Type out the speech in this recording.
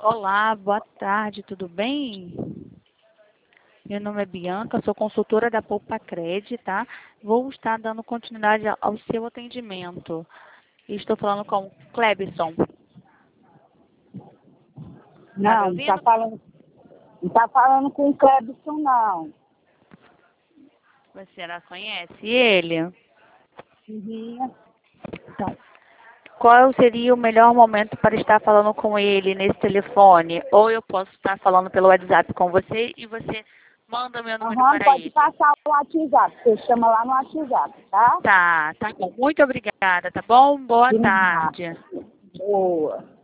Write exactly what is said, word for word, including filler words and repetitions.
Olá, boa tarde, tudo bem? Meu nome é Bianca, sou consultora da Poupa Cred, tá? Vou estar dando continuidade ao seu atendimento. Estou falando com o Clebson. Tá me Não, não está ouvindo? falando, não tá falando com o Clebson, não. Você já conhece ele? Uhum. Então, qual seria o melhor momento para estar falando com ele nesse telefone? Ou eu posso estar falando pelo WhatsApp com você e você manda meu número Aham, para pode ele. passar o WhatsApp, você chama lá no WhatsApp, tá? Tá, tá bom. Muito obrigada, tá bom? Boa De nada. tarde. Boa.